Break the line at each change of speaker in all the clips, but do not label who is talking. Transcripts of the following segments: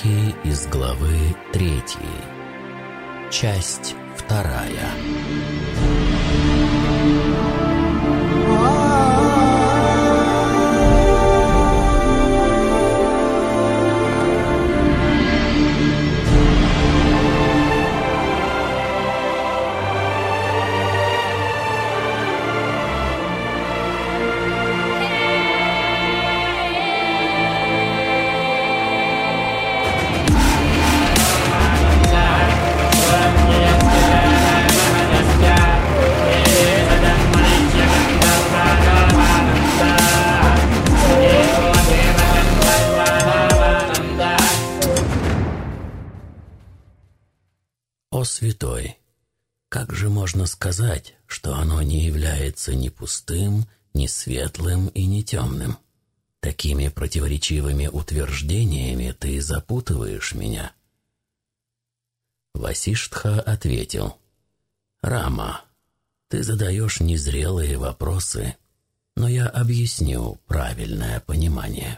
Строки из главы 3. Часть 2. О святой! Как же можно сказать, что оно не является ни пустым, ни светлым и ни темным? Такими противоречивыми утверждениями ты запутываешь меня. Васиштха ответил: Рама, ты задаешь незрелые вопросы, но я объясню правильное понимание.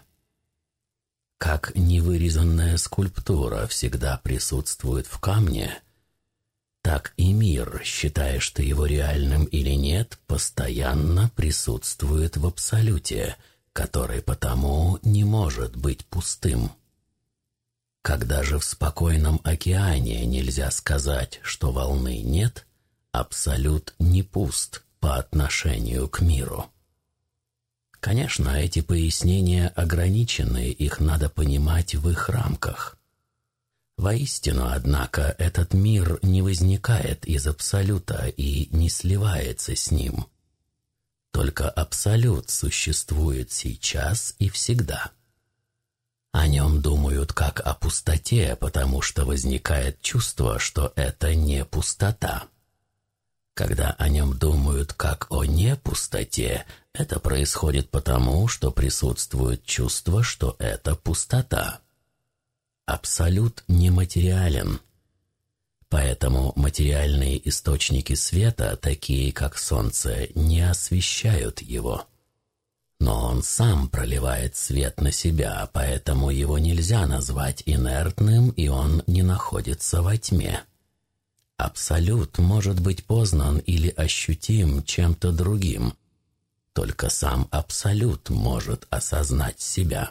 Как невырезанная скульптура всегда присутствует в камне, так и мир, считаешь ты его реальным или нет, постоянно присутствует в абсолюте, который потому не может быть пустым. Когда же в спокойном океане нельзя сказать, что волны нет, абсолют не пуст по отношению к миру. Конечно, эти пояснения ограничены, их надо понимать в их рамках. Воистину, однако, этот мир не возникает из абсолюта и не сливается с ним. Только абсолют существует сейчас и всегда. О нем думают как о пустоте, потому что возникает чувство, что это не пустота. Когда о нем думают как о непустоте, это происходит потому, что присутствует чувство, что это пустота. Абсолют нематериален. Поэтому материальные источники света, такие как солнце, не освещают его. Но он сам проливает свет на себя, поэтому его нельзя назвать инертным, и он не находится во тьме. Абсолют может быть познан или ощутим чем-то другим. Только сам абсолют может осознать себя.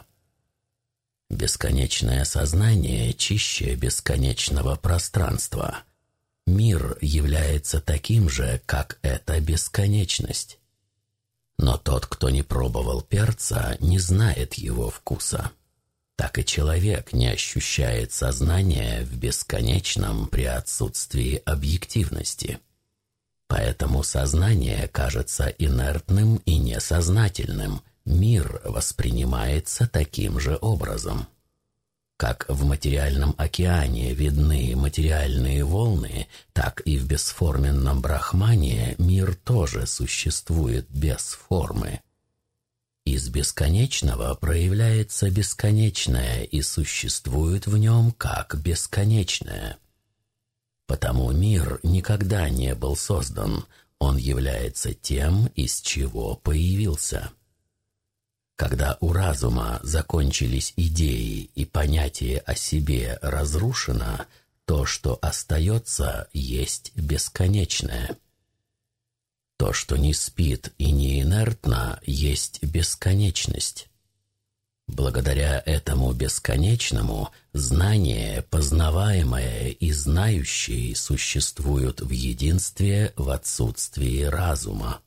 Бесконечное сознание чище бесконечного пространства. Мир является таким же, как эта бесконечность. Но тот, кто не пробовал перца, не знает его вкуса. Так и человек не ощущает сознания в бесконечном при отсутствии объективности. Поэтому сознание кажется инертным и несознательным. Мир воспринимается таким же образом. Как в материальном океане видны материальные волны, так и в бесформенном брахмане мир тоже существует без формы. Из бесконечного проявляется бесконечное и существует в нем как бесконечное. Потому мир никогда не был создан, он является тем, из чего появился. Когда у разума закончились идеи и понятие о себе разрушено, то, что остается, есть бесконечное. То, что не спит и не инертно, есть бесконечность. Благодаря этому бесконечному знание, познаваемое и знающее существуют в единстве в отсутствии разума.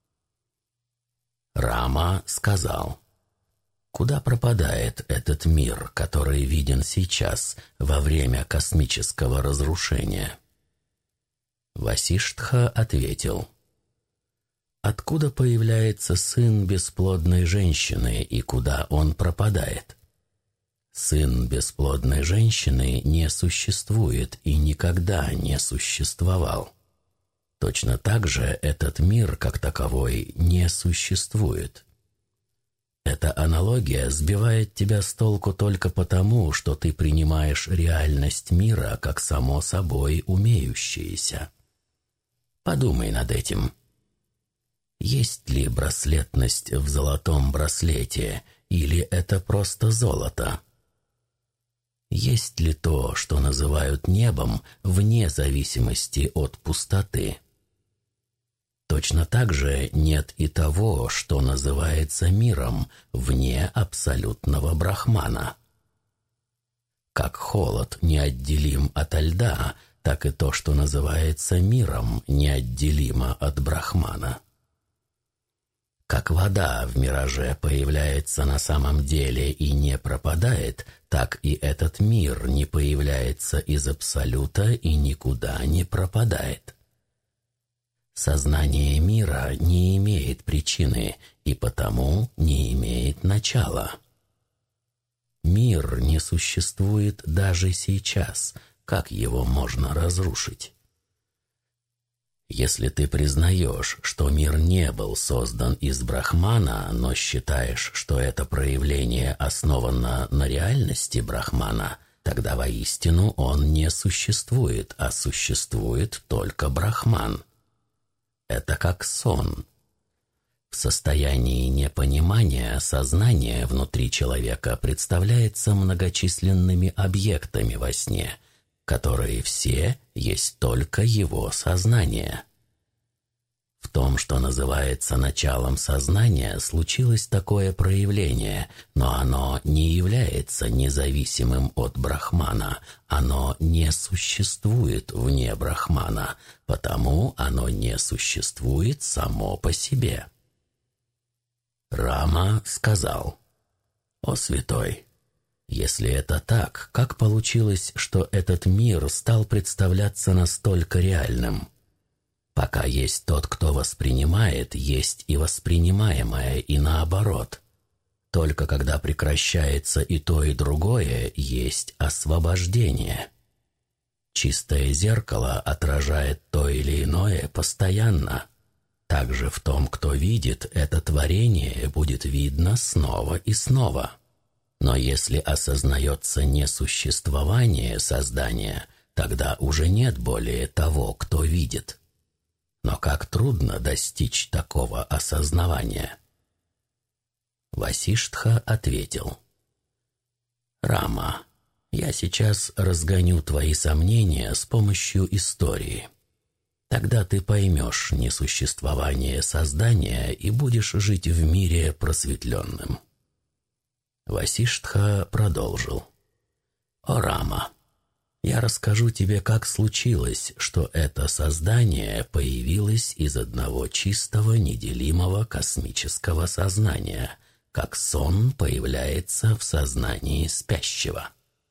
Рама сказал: куда пропадает этот мир, который виден сейчас, во время космического разрушения? Васиштха ответил: откуда появляется сын бесплодной женщины и куда он пропадает? Сын бесплодной женщины не существует и никогда не существовал. Точно так же этот мир, как таковой, не существует. Эта аналогия сбивает тебя с толку только потому, что ты принимаешь реальность мира как само собой умеющееся. Подумай над этим. Есть ли браслетность в золотом браслете, или это просто золото? Есть ли то, что называют небом, вне зависимости от пустоты? Точно так же нет и того, что называется миром, вне абсолютного брахмана. Как холод неотделим от льда, так и то, что называется миром, неотделимо от брахмана. Как вода в мираже появляется на самом деле и не пропадает, так и этот мир не появляется из абсолюта и никуда не пропадает. Сознание мира не имеет причины и потому не имеет начала. Мир не существует даже сейчас. Как его можно разрушить? Если ты признаешь, что мир не был создан из брахмана, но считаешь, что это проявление основано на реальности брахмана, тогда воистину он не существует, а существует только брахман. Это как сон. В состоянии непонимания сознание внутри человека представляется многочисленными объектами во сне, которые все есть только его сознание. В том, что называется началом сознания, случилось такое проявление, но оно не является независимым от брахмана, оно не существует вне брахмана, потому оно не существует само по себе. Рама сказал: «О святой, если это так, как получилось, что этот мир стал представляться настолько реальным? Пока есть тот, кто воспринимает, есть и воспринимаемое, и наоборот. Только когда прекращается и то, и другое, есть освобождение. Чистое зеркало отражает то или иное постоянно. Также в том, кто видит, это творение будет видно снова и снова. Но если осознается несуществование создания, тогда уже нет более того, кто видит. Но как трудно достичь такого осознавания?» Васиштха ответил: «Рама, я сейчас разгоню твои сомнения с помощью истории. Тогда ты поймешь несуществование создания и будешь жить в мире просветленным». Васиштха продолжил: «О Рама, я расскажу тебе, как случилось, что это создание появилось из одного чистого, неделимого космического сознания, как сон появляется в сознании спящего.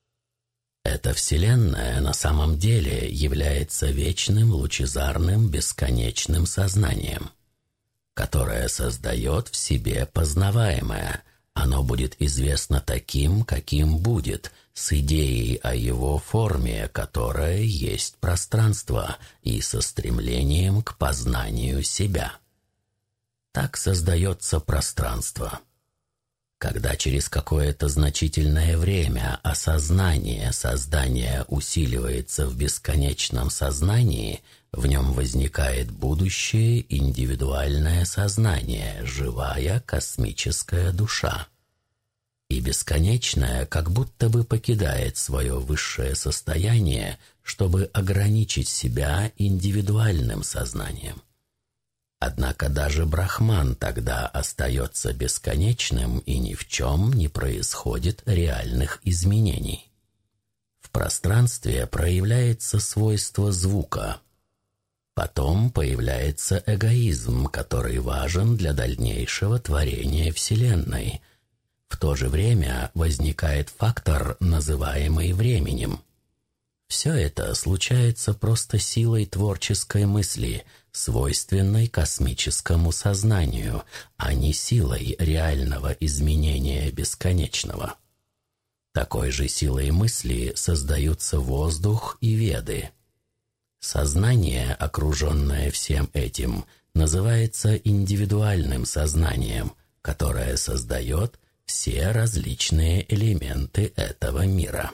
Эта Вселенная на самом деле является вечным, лучезарным, бесконечным сознанием, которое создает в себе познаваемое. Оно будет известно таким, каким будет, с идеей о его форме, которая есть пространство, и со стремлением к познанию себя. Так создается пространство. Когда через какое-то значительное время осознание создания усиливается в бесконечном сознании, в нем возникает будущее индивидуальное сознание, живая космическая душа. И бесконечное как будто бы покидает свое высшее состояние, чтобы ограничить себя индивидуальным сознанием. Однако даже Брахман тогда остается бесконечным, и ни в чем не происходит реальных изменений. В пространстве проявляется свойство звука. Потом появляется эгоизм, который важен для дальнейшего творения Вселенной. В то же время возникает фактор, называемый временем. Все это случается просто силой творческой мысли, свойственной космическому сознанию, а не силой реального изменения бесконечного. Такой же силой мысли создаются воздух и Веды. Сознание, окруженное всем этим, называется индивидуальным сознанием, которое создает все различные элементы этого мира.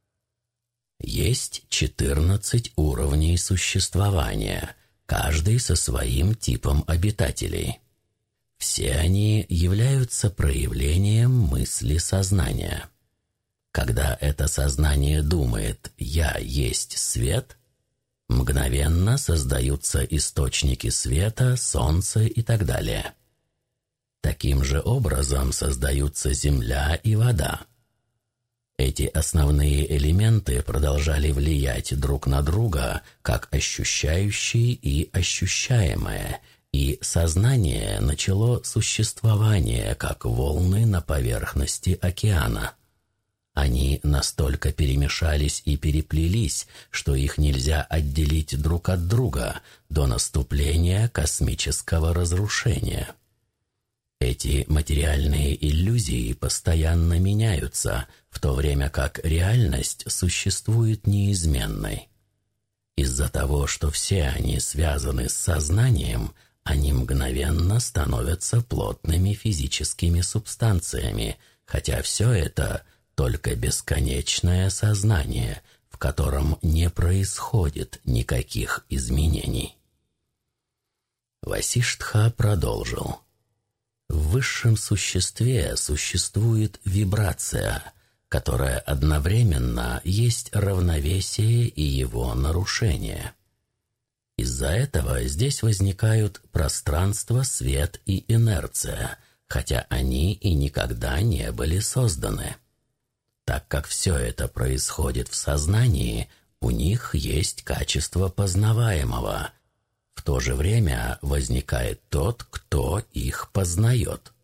Есть 14 уровней существования, каждый со своим типом обитателей. Все они являются проявлением мысли сознания. Когда это сознание думает «я есть свет», мгновенно создаются источники света, солнце и так далее. Таким же образом создаются земля и вода. Эти основные элементы продолжали влиять друг на друга, как ощущающие и ощущаемое, и сознание начало существование, как волны на поверхности океана. Они настолько перемешались и переплелись, что их нельзя отделить друг от друга до наступления космического разрушения. Эти материальные иллюзии постоянно меняются, в то время как реальность существует неизменной. Из-за того, что все они связаны с сознанием, они мгновенно становятся плотными физическими субстанциями, хотя все это только бесконечное сознание, в котором не происходит никаких изменений. Васиштха продолжил. В высшем существе существует вибрация, которая одновременно есть равновесие и его нарушение. Из-за этого здесь возникают пространство, свет и инерция, хотя они и никогда не были созданы. Так как все это происходит в сознании, у них есть качество познаваемого. В то же время возникает тот, кто их познает.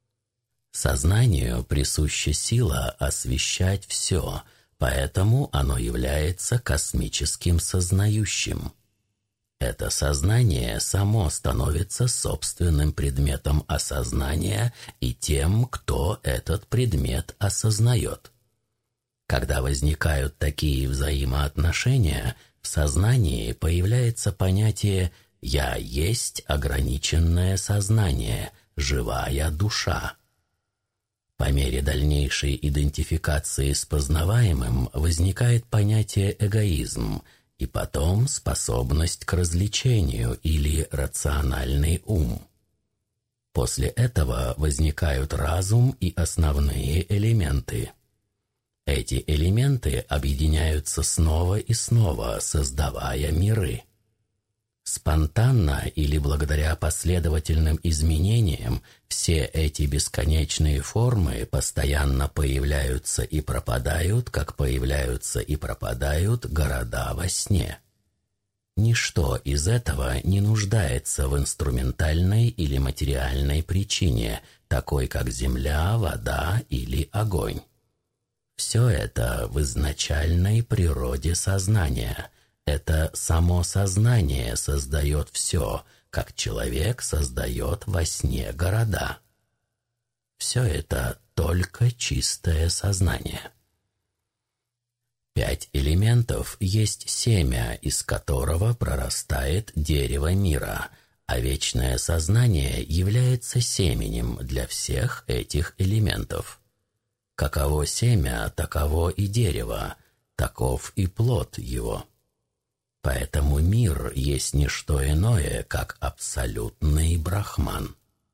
Сознанию присуща сила освещать все, поэтому оно является космическим сознающим. Это сознание само становится собственным предметом осознания и тем, кто этот предмет осознает. Когда возникают такие взаимоотношения, в сознании появляется понятие «я есть ограниченное сознание, живая душа». По мере дальнейшей идентификации с познаваемым возникает понятие эгоизм, и потом способность к развлечению или рациональный ум. После этого возникают разум и основные элементы. Эти элементы объединяются снова и снова, создавая миры. Спонтанно или благодаря последовательным изменениям все эти бесконечные формы постоянно появляются и пропадают, как появляются и пропадают города во сне. Ничто из этого не нуждается в инструментальной или материальной причине, такой как земля, вода или огонь. Все это в изначальной природе сознания. Это само сознание создает все, как человек создает во сне города. Все это только чистое сознание. 5 элементов есть семя, из которого прорастает дерево мира, а вечное сознание является семенем для всех этих элементов. Каково семя, таково и дерево, таков и плод его. Поэтому мир есть не что иное, как абсолютный брахман.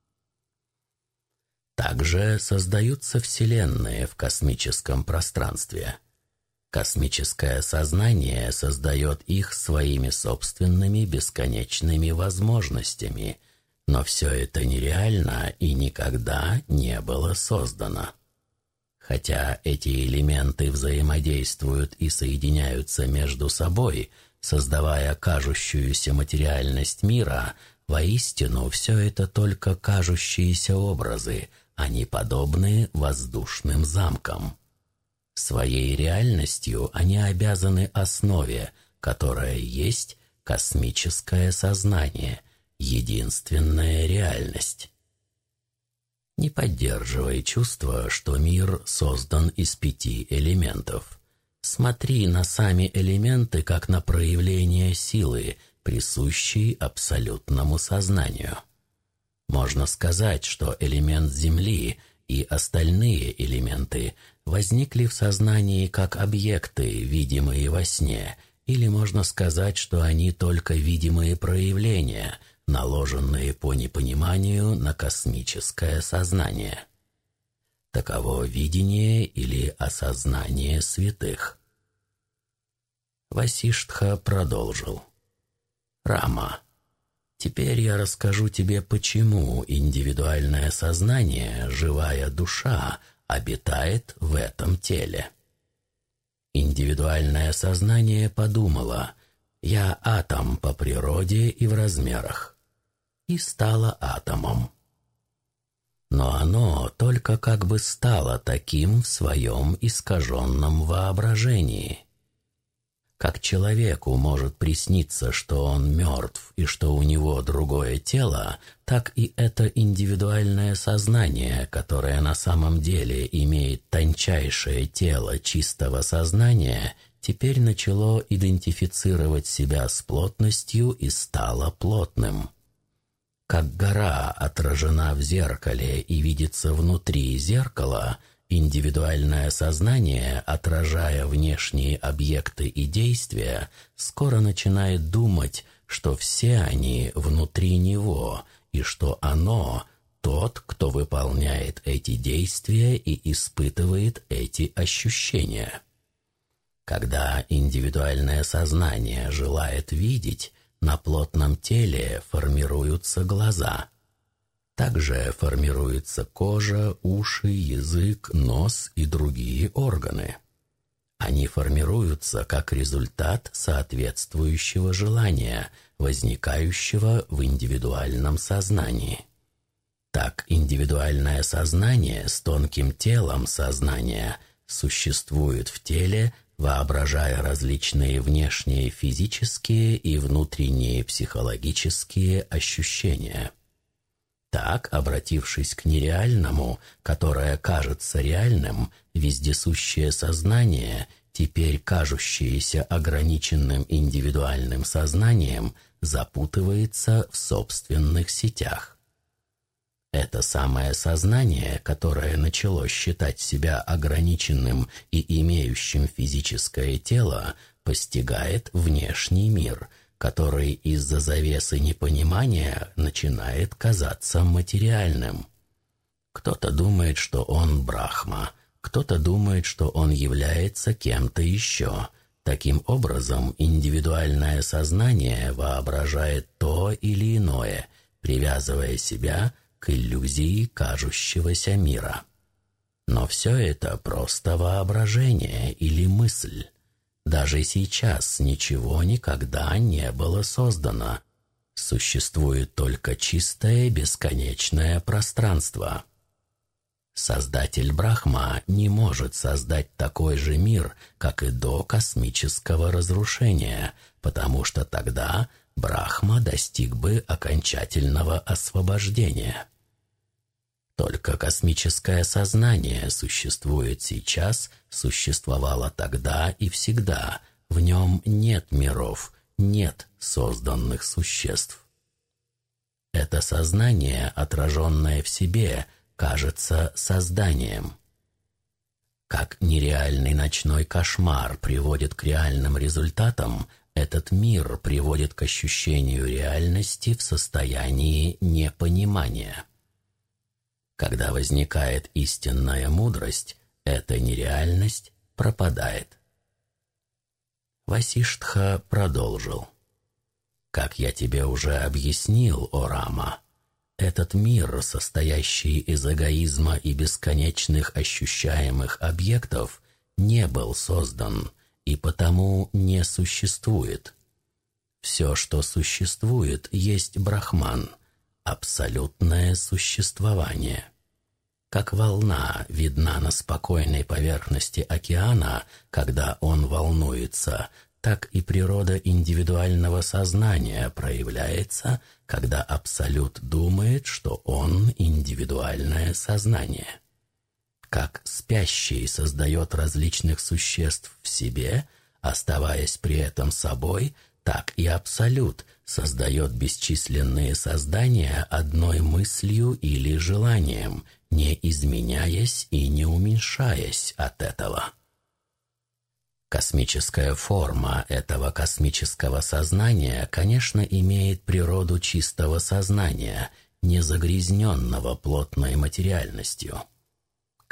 Также создаются вселенные в космическом пространстве. Космическое сознание создает их своими собственными бесконечными возможностями, но все это нереально и никогда не было создано. Хотя эти элементы взаимодействуют и соединяются между собой, создавая кажущуюся материальность мира, воистину все это только кажущиеся образы, они подобны воздушным замкам. Своей реальностью они обязаны основе, которая есть космическое сознание, единственная реальность. Не поддерживай чувство, что мир создан из 5 элементов. Смотри на сами элементы как на проявление силы, присущей абсолютному сознанию. Можно сказать, что элемент Земли и остальные элементы возникли в сознании как объекты, видимые во сне, или можно сказать, что они только видимые проявления, наложенные по непониманию на космическое сознание. Таково видение или осознание святых. Васиштха продолжил. Рама, теперь я расскажу тебе, почему индивидуальное сознание, живая душа, обитает в этом теле. Индивидуальное сознание подумало: «Я атом по природе и в размерах», и стало атомом. Но оно только как бы стало таким в своем искаженном воображении. Как человеку может присниться, что он мертв и что у него другое тело, так и это индивидуальное сознание, которое на самом деле имеет тончайшее тело чистого сознания, теперь начало идентифицировать себя с плотностью и стало плотным. Как гора отражена в зеркале и видится внутри зеркала, индивидуальное сознание, отражая внешние объекты и действия, скоро начинает думать, что все они внутри него, и что оно – тот, кто выполняет эти действия и испытывает эти ощущения. Когда индивидуальное сознание желает видеть, на плотном теле формируются глаза. Также формируется кожа, уши, язык, нос и другие органы. Они формируются как результат соответствующего желания, возникающего в индивидуальном сознании. Так индивидуальное сознание с тонким телом сознания существует в теле, воображая различные внешние физические и внутренние психологические ощущения. Так, обратившись к нереальному, которое кажется реальным, вездесущее сознание, теперь кажущееся ограниченным индивидуальным сознанием, запутывается в собственных сетях. Это самое сознание, которое начало считать себя ограниченным и имеющим физическое тело, постигает внешний мир, который из-за завесы непонимания начинает казаться материальным. Кто-то думает, что он Брахма, кто-то думает, что он является кем-то еще. Таким образом, индивидуальное сознание воображает то или иное, привязывая себя к иллюзии кажущегося мира. Но все это просто воображение или мысль. Даже сейчас ничего никогда не было создано. Существует только чистое бесконечное пространство. Создатель Брахма не может создать такой же мир, как и до космического разрушения, потому что тогда Брахма достиг бы окончательного освобождения. Только космическое сознание существует сейчас, существовало тогда и всегда. В нем нет миров, нет созданных существ. Это сознание, отраженное в себе, кажется созданием. Как нереальный ночной кошмар приводит к реальным результатам, этот мир приводит к ощущению реальности в состоянии непонимания. Когда возникает истинная мудрость, эта нереальность пропадает. Васиштха продолжил. Как я тебе уже объяснил, о Рама, этот мир, состоящий из эгоизма и бесконечных ощущаемых объектов, не был создан и потому не существует. Все, что существует, есть Брахман, абсолютное существование. Как волна видна на спокойной поверхности океана, когда он волнуется, так и природа индивидуального сознания проявляется, когда Абсолют думает, что он индивидуальное сознание. Как спящий создает различных существ в себе, оставаясь при этом собой, так и Абсолют создает бесчисленные создания одной мыслью или желанием, не изменяясь и не уменьшаясь от этого. Космическая форма этого космического сознания, конечно, имеет природу чистого сознания, не загрязненного плотной материальностью.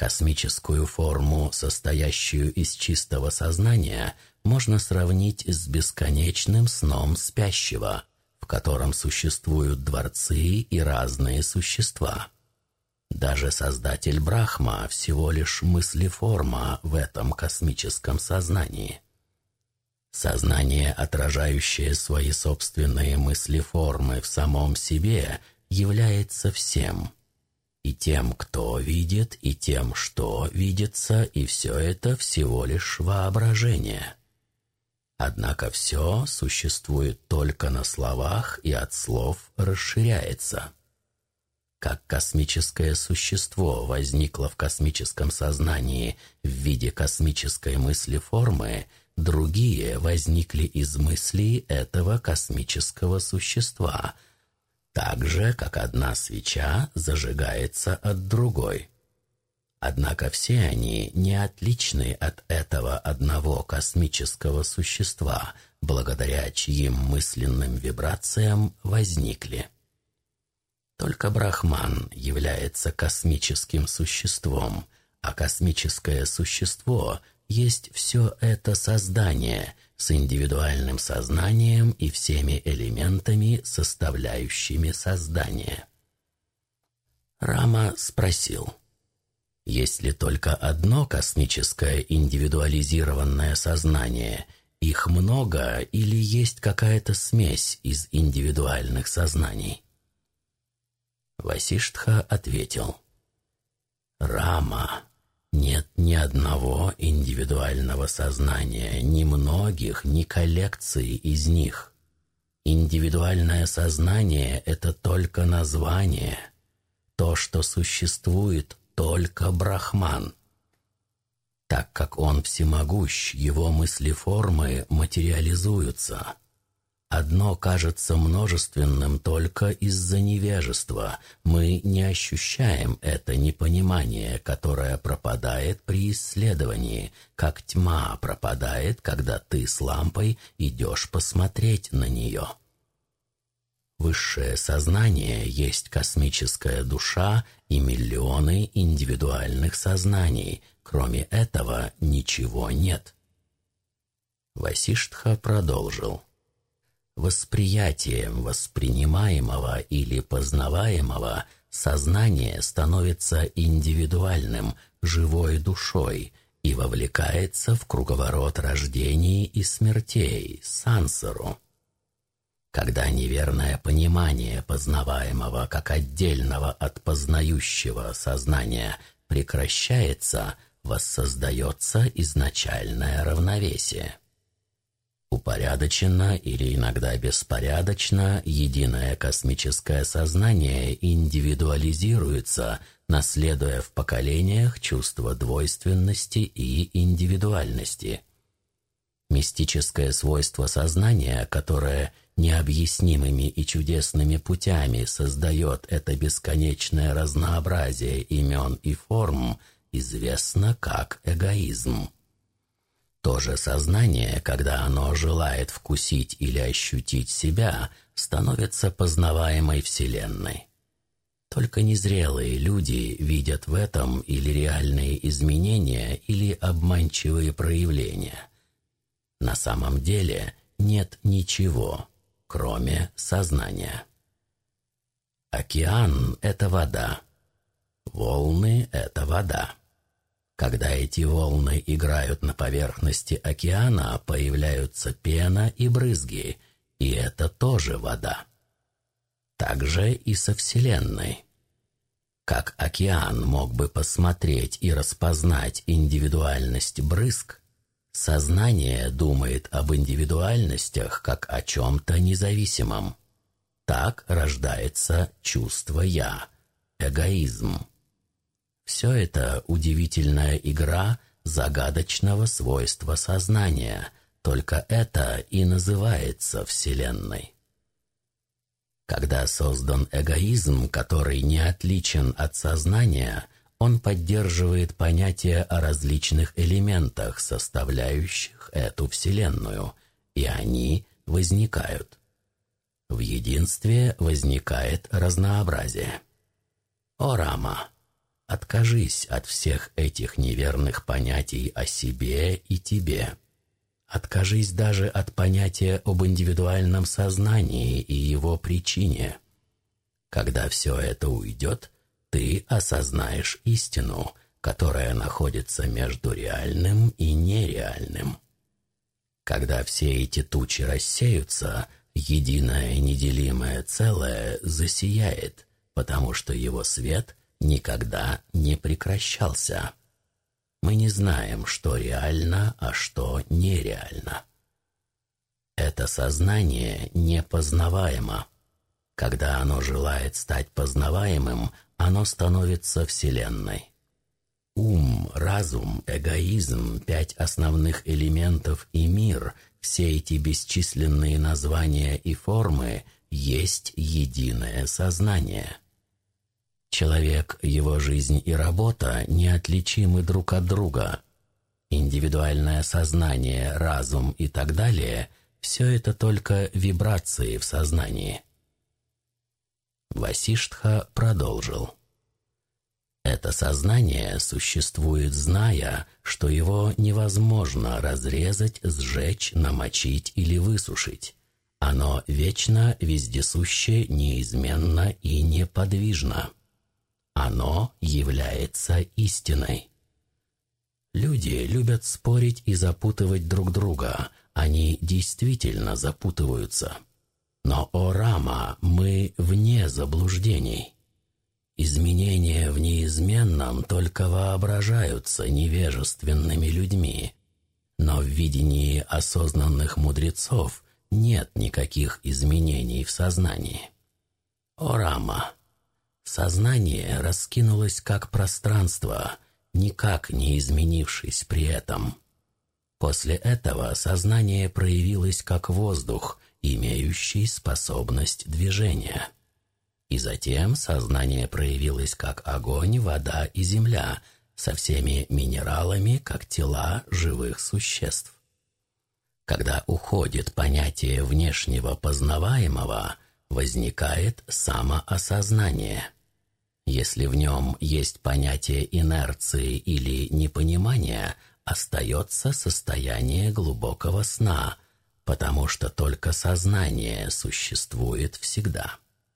Космическую форму, состоящую из чистого сознания, можно сравнить с бесконечным сном спящего, в котором существуют дворцы и разные существа. Даже Создатель Брахма всего лишь мыслеформа в этом космическом сознании. Сознание, отражающее свои собственные мыслеформы в самом себе, является всем. И тем, кто видит, и тем, что видится, и все это всего лишь воображение. Однако все существует только на словах и от слов расширяется. Как космическое существо возникло в космическом сознании в виде космической мыслеформы, другие возникли из мыслей этого космического существа, так же, как одна свеча зажигается от другой. Однако все они не отличны от этого одного космического существа, благодаря чьим мысленным вибрациям возникли. Только Брахман является космическим существом, а космическое существо есть все это создание с индивидуальным сознанием и всеми элементами, составляющими создание. Рама спросил: есть ли только одно космическое индивидуализированное сознание, их много или есть какая-то смесь из индивидуальных сознаний? Васиштха ответил: Рама, нет ни одного индивидуального сознания, ни многих, ни коллекции из них. Индивидуальное сознание – это только название. То, что существует, только Брахман. Так как он всемогущ, его мыслеформы материализуются. Одно кажется множественным только из-за невежества. Мы не ощущаем это непонимание, которое пропадает при исследовании, как тьма пропадает, когда ты с лампой идешь посмотреть на нее. Высшее сознание есть космическая душа и миллионы индивидуальных сознаний. Кроме этого ничего нет. Васиштха продолжил: восприятием воспринимаемого или познаваемого сознание становится индивидуальным, живой душой и вовлекается в круговорот рождений и смертей, сансару. Когда неверное понимание познаваемого как отдельного от познающего сознания прекращается, воссоздается изначальное равновесие. Упорядоченно или иногда беспорядочно единое космическое сознание индивидуализируется, наследуя в поколениях чувство двойственности и индивидуальности. Мистическое свойство сознания, которое необъяснимыми и чудесными путями создает это бесконечное разнообразие имен и форм, известно как эгоизм. То же сознание, когда оно желает вкусить или ощутить себя, становится познаваемой Вселенной. Только незрелые люди видят в этом или реальные изменения, или обманчивые проявления. На самом деле нет ничего, кроме сознания. Океан – это вода. Волны – это вода. Когда эти волны играют на поверхности океана, появляются пена и брызги, и это тоже вода. Так же и со Вселенной. Как океан мог бы посмотреть и распознать индивидуальность брызг, сознание думает об индивидуальностях как о чем-то независимом. Так рождается чувство «я», эгоизм. Все это удивительная игра загадочного свойства сознания, только это и называется Вселенной. Когда создан эгоизм, который не отличен от сознания, он поддерживает понятие о различных элементах, составляющих эту Вселенную, и они возникают. В единстве возникает разнообразие. О Рама! Откажись от всех этих неверных понятий о себе и тебе. Откажись даже от понятия об индивидуальном сознании и его причине. Когда все это уйдет, ты осознаешь истину, которая находится между реальным и нереальным. Когда все эти тучи рассеются, единое неделимое целое засияет, потому что его свет никогда не прекращался. Мы не знаем, что реально, а что нереально. Это сознание непознаваемо. Когда оно желает стать познаваемым, оно становится Вселенной. Ум, разум, эгоизм, 5 основных элементов и мир, все эти бесчисленные названия и формы есть единое сознание. Человек, его жизнь и работа неотличимы друг от друга. Индивидуальное сознание, разум и так далее – все это только вибрации в сознании. Васиштха продолжил. Это сознание существует, зная, что его невозможно разрезать, сжечь, намочить или высушить. Оно вечно, вездесуще, неизменно и неподвижно. Оно является истиной. Люди любят спорить и запутывать друг друга. Они действительно запутываются. Но, о Рама, мы вне заблуждений. Изменения в неизменном только воображаются невежественными людьми. Но в видении осознанных мудрецов нет никаких изменений в сознании. О Рама! Сознание раскинулось как пространство, никак не изменившись при этом. После этого сознание проявилось как воздух, имеющий способность движения. И затем сознание проявилось как огонь, вода и земля, со всеми минералами, как тела живых существ. Когда уходит понятие внешнего познаваемого, возникает самоосознание. Если в нем есть понятие инерции или непонимания, остается состояние глубокого сна, потому что только сознание существует всегда.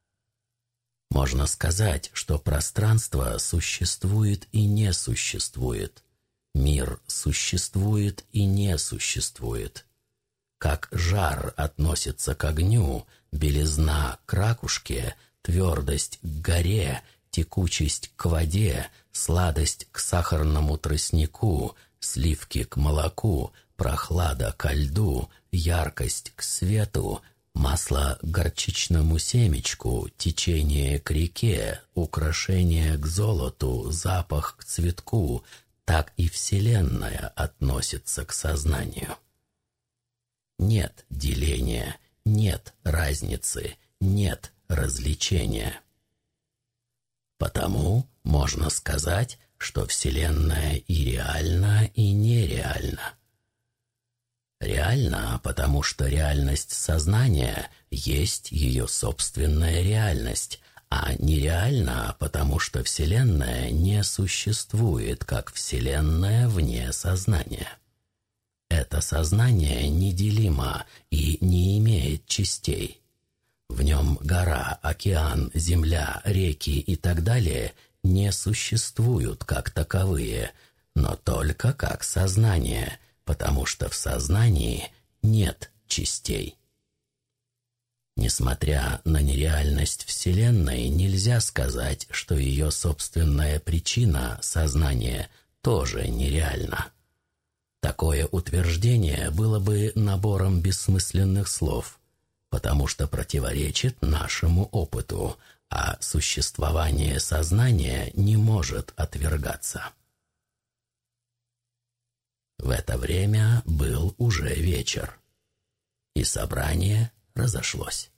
Можно сказать, что пространство существует и не существует, мир существует и не существует. Как жар относится к огню, белизна к ракушке, твердость к горе, текучесть к воде, сладость к сахарному тростнику, сливки к молоку, прохлада ко льду, яркость к свету, масло к горчичному семечку, течение к реке, украшение к золоту, запах к цветку, так и Вселенная относится к сознанию. Нет деления, нет разницы, нет развлечения. Потому можно сказать, что Вселенная и реальна, и нереальна. Реальна, потому что реальность сознания есть ее собственная реальность, а нереальна, потому что Вселенная не существует как Вселенная вне сознания. Это сознание неделимо и не имеет частей. В нем гора, океан, земля, реки и так далее не существуют как таковые, но только как сознание, потому что в сознании нет частей. Несмотря на нереальность Вселенной, нельзя сказать, что ее собственная причина, сознание, тоже нереальна. Такое утверждение было бы набором бессмысленных слов, потому что противоречит нашему опыту, а существование сознания не может отвергаться. В это время был уже вечер, и собрание разошлось.